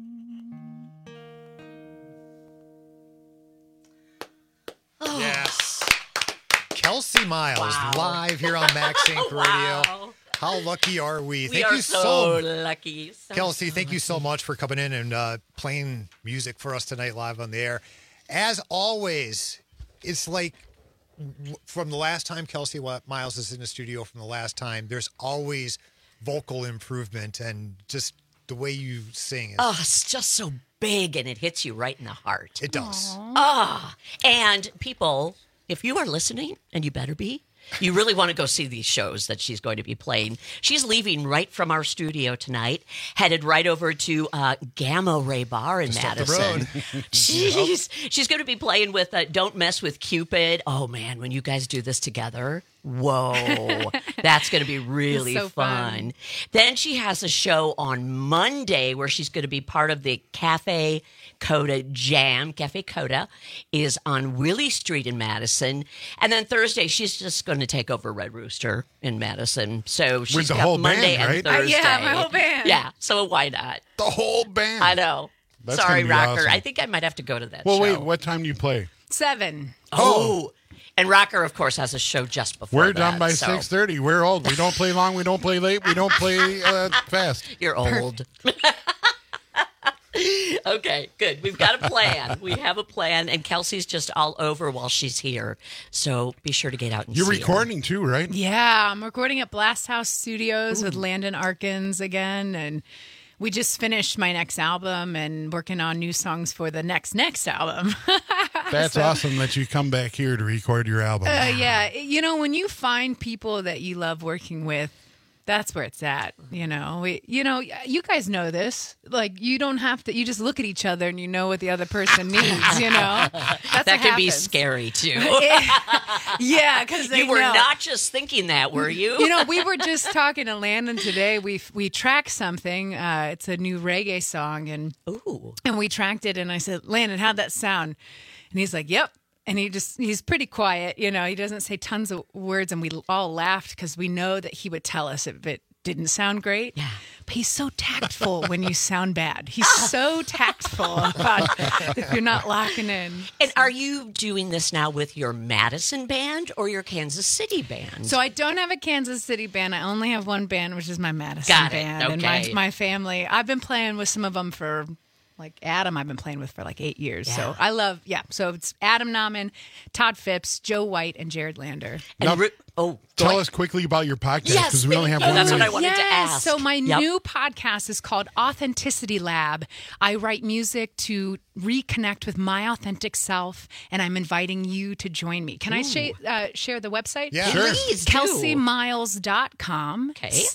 Speaker 11: Yes. Kelsey Miles, live here on Max Inc. Radio. How lucky are we?
Speaker 14: We are so lucky. So
Speaker 11: Kelsey, thank you so much for coming in and playing music for us tonight live on the air. As always, it's like from the last time Kelsey Miles is in the studio from the last time, there's always vocal improvement and just the way you sing.
Speaker 14: Oh, it's just so big and it hits you right in the heart.
Speaker 11: It does.
Speaker 14: Ah, and people, if you are listening, and you better be, you really want to go see these shows that she's going to be playing. She's leaving right from our studio tonight, headed right over to Gamma Ray Bar in
Speaker 11: Just
Speaker 14: Madison.
Speaker 11: up the road.
Speaker 14: She's going to be playing with Don't Mess with Cupid. Oh, man, when you guys do this together, whoa, that's going to be really
Speaker 20: so
Speaker 14: fun. Then she has a show on Monday where she's going to be part of the Cafe Coda Jam. Cafe Coda is on Willie Street in Madison. And then Thursday, she's just going to take over Red Rooster in Madison. So she's
Speaker 13: With the
Speaker 14: got
Speaker 13: whole
Speaker 14: Monday
Speaker 13: band,
Speaker 14: and
Speaker 13: right?
Speaker 14: Thursday.
Speaker 20: Yeah, my whole band.
Speaker 14: Yeah, so why not?
Speaker 13: The whole band.
Speaker 14: I know.
Speaker 13: That's
Speaker 14: Sorry,
Speaker 13: gonna be
Speaker 14: Rocker.
Speaker 13: awesome.
Speaker 14: I think I might have to go to that
Speaker 13: Well,
Speaker 14: show.
Speaker 13: wait, what time do you play?
Speaker 20: 7.
Speaker 14: Oh. And Rocker, of course, has a show just before
Speaker 13: We're
Speaker 14: that,
Speaker 13: done by
Speaker 14: so.
Speaker 13: 6:30. We're old. We don't play long. We don't play late. We don't play fast.
Speaker 14: You're old. Okay, good. We've got a plan. We have a plan, and Kelsey's just all over while she's here. So be sure to get out and
Speaker 13: You're
Speaker 14: see
Speaker 13: recording too, right?
Speaker 20: Yeah, I'm recording at Blast House Studios with Landon Arkins again, and we just finished my next album and working on new songs for the next album.
Speaker 13: That's awesome that you come back here to record your album.
Speaker 20: Yeah, you know, when you find people that you love working with, that's where it's at. You know, you guys know this. Like, you don't have to. You just look at each other and you know what the other person needs. You know, that's
Speaker 14: that can be scary too.
Speaker 20: Yeah, because
Speaker 14: you were not just thinking that, were you?
Speaker 20: You know, we were just talking to Landon today. We tracked something. It's a new reggae song, and we tracked it. And I said, Landon, how'd that sound? And he's like, yep. And he's pretty quiet, you know, he doesn't say tons of words, and we all laughed because we know that he would tell us if it didn't sound great. Yeah. But he's so tactful when you sound bad. He's so tactful about if you're not locking in.
Speaker 14: And are you doing this now with your Madison band or your Kansas City band?
Speaker 20: So I don't have a Kansas City band. I only have one band, which is my Madison band.
Speaker 14: Okay.
Speaker 20: And my family. I've been playing with some of them for... Like Adam, I've been playing with for like 8 years. Yeah. So I love, so it's Adam Nauman, Todd Phipps, Joe White, and Jared Lander.
Speaker 13: And tell us quickly about your podcast, because we only have 1 minute.
Speaker 14: That's what I wanted to ask.
Speaker 20: So my new podcast is called Authenticity Lab. I write music to reconnect with my authentic self, and I'm inviting you to join me. Can I share the website?
Speaker 13: Yeah, sure.
Speaker 14: Please
Speaker 20: do. KelseyMiles.com/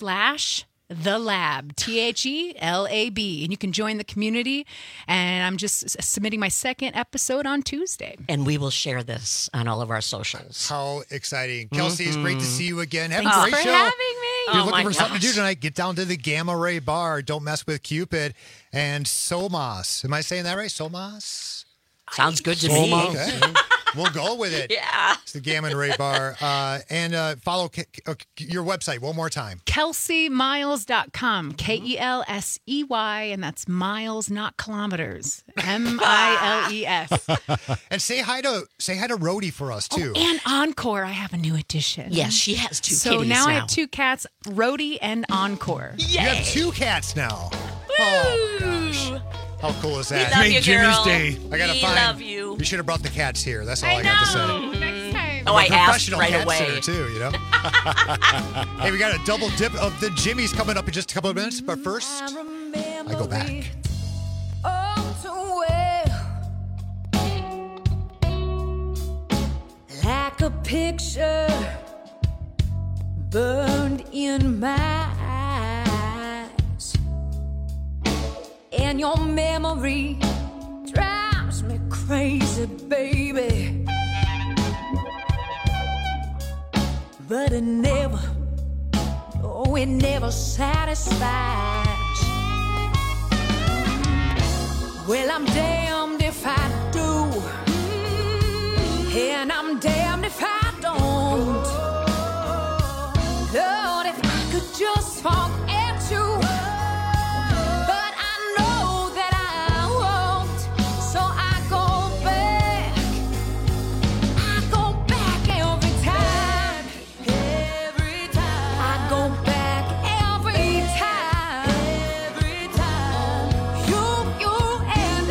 Speaker 20: The Lab, THELAB, and you can join the community. And I'm just submitting my second episode on Tuesday.
Speaker 14: And we will share this on all of our socials.
Speaker 11: How exciting. Kelsey, it's great to see you again. Have
Speaker 20: Thanks
Speaker 11: a great
Speaker 20: for
Speaker 11: show.
Speaker 20: having me.
Speaker 11: If you're looking for something to do tonight, get down to the Gamma Ray Bar. Don't mess with Cupid. And Somas. Am I saying that right? Somas?
Speaker 14: Sounds good to me.
Speaker 11: Okay. We'll go with it.
Speaker 14: Yeah.
Speaker 11: It's the Gamma Ray Bar. And follow your website one more time.
Speaker 20: KelseyMiles.com. KELSEY, and that's miles, not kilometers. MILES.
Speaker 11: And say hi to Rhodey for us too.
Speaker 20: And Encore, I have a new addition.
Speaker 14: Yes, she has two
Speaker 20: so
Speaker 14: kitties
Speaker 20: now I have 2 cats, Rhodey and Encore.
Speaker 11: You have 2 cats now. Oh gosh. How cool is that?
Speaker 14: We love you,
Speaker 13: Jimmy's
Speaker 14: girl.
Speaker 13: Day.
Speaker 11: I gotta
Speaker 14: we
Speaker 11: find.
Speaker 14: love you.
Speaker 11: You should have brought the cats here. That's all I got to say.
Speaker 20: Next time.
Speaker 14: Oh, I asked
Speaker 11: Professional
Speaker 14: right
Speaker 11: cat
Speaker 14: away.
Speaker 11: sitter too, you know. Hey, we got a double dip of the Jimmys coming up in just a couple of minutes. But first, I go back.
Speaker 21: Like a picture burned in my eyes, and your memory drives me crazy, baby. But it never satisfies. Well, I'm damned if I do, and I'm damned if I don't. Lord, if I could just forget you, but I know that I won't. So I go back every time. I go back every time. You and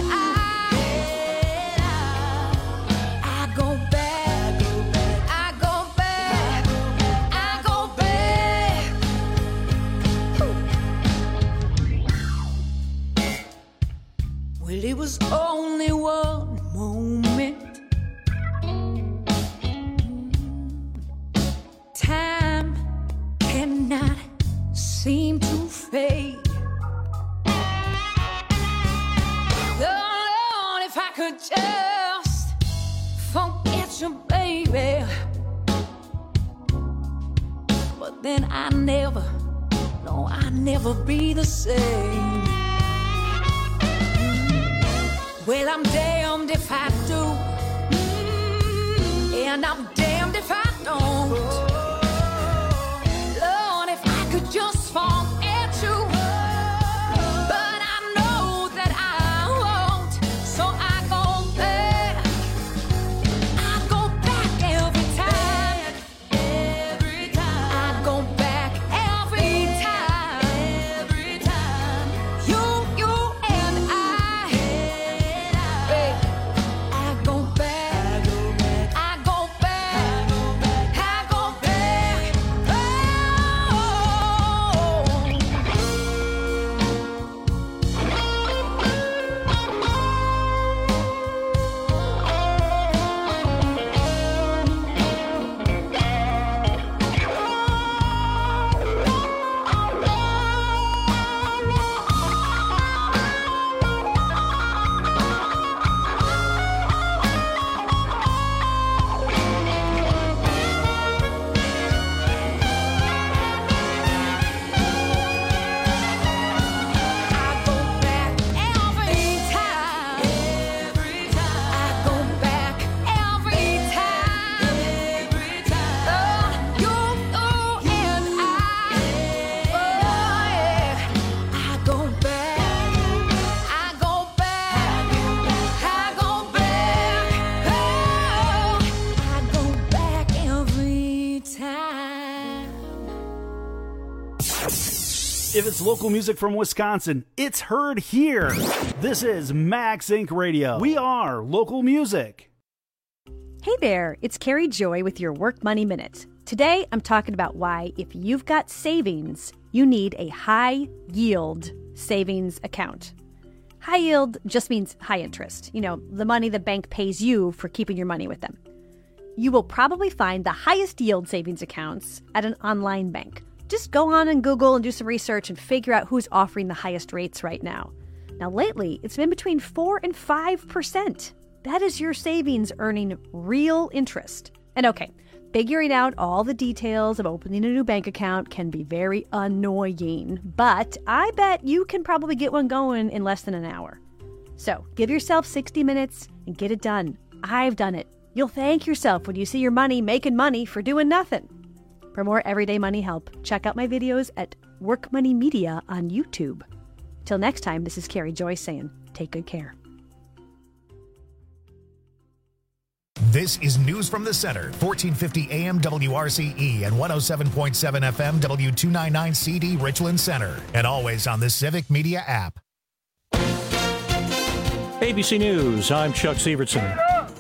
Speaker 21: I go back. I go back. Well, it was only one moment. Time cannot seem to fade. Lord, if I could just forget you, baby. But then I never be the same. Well, I'm damned if I do, and I'm damned if I don't. Lord, if I could just forget you, but I know that I won't. So I go back every time. I go back every time. You and I
Speaker 10: If it's local music from Wisconsin, it's heard here. This is Max Inc. Radio. We are local music.
Speaker 3: Hey there, it's Carrie Joy with your Work Money Minute. Today, I'm talking about why, if you've got savings, you need a high-yield savings account. High yield just means high interest. You know, the money the bank pays you for keeping your money with them. You will probably find the highest yield savings accounts at an online bank. Just go on and Google and do some research and figure out who's offering the highest rates right now. Now, lately, it's been between 4 and 5%. That is your savings earning real interest. And okay, figuring out all the details of opening a new bank account can be very annoying, but I bet you can probably get one going in less than an hour. So give yourself 60 minutes and get it done. I've done it. You'll thank yourself when you see your money making money for doing nothing. For more everyday money help, check out my videos at Work Money Media on YouTube. Till next time, this is Carrie Joy saying, take good care.
Speaker 1: This is News from the Center, 1450 AM WRCE and 107.7 FM W299 CD Richland Center, and always on the Civic Media app.
Speaker 2: ABC News, I'm Chuck Sievertson.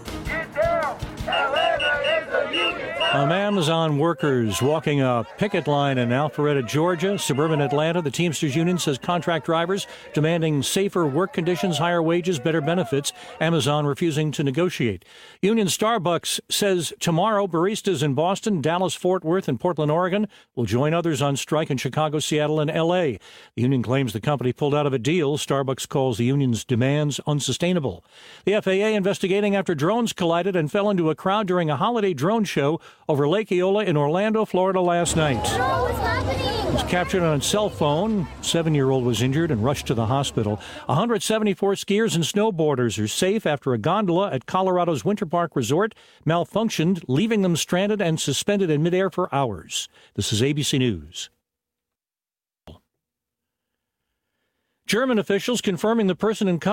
Speaker 2: Amazon workers walking a picket line in Alpharetta, Georgia, suburban Atlanta. The Teamsters Union says contract drivers demanding safer work conditions, higher wages, better benefits. Amazon refusing to negotiate. Union Starbucks says tomorrow baristas in Boston, Dallas, Fort Worth, and Portland, Oregon will join others on strike in Chicago, Seattle, and L.A. The union claims the company pulled out of a deal. Starbucks calls the union's demands unsustainable. The FAA investigating after drones collided and fell into a crowd during a holiday drone show over Lake Eola in Orlando, Florida last night.
Speaker 21: What's happening?
Speaker 2: It was captured on a cell phone. 7-year-old was injured and rushed to the hospital. 174 skiers and snowboarders are safe after a gondola at Colorado's Winter Park Resort malfunctioned, leaving them stranded and suspended in midair for hours. This is ABC News. German officials confirming the person in